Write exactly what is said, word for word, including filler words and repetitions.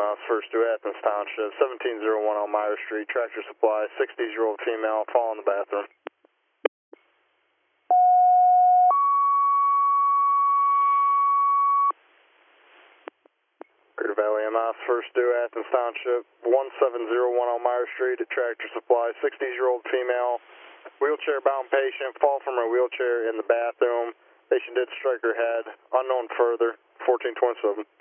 S First to Athens Township, seventeen oh one Elmira Street, Tractor Supply, sixty-year-old female, fall in the bathroom. Greater Valley M S First to Athens Township, one seven oh one Elmira Street at Tractor Supply, sixty-year-old female, wheelchair-bound patient, fall from her wheelchair in the bathroom. Patient did strike her head, unknown further, fourteen twenty-seven.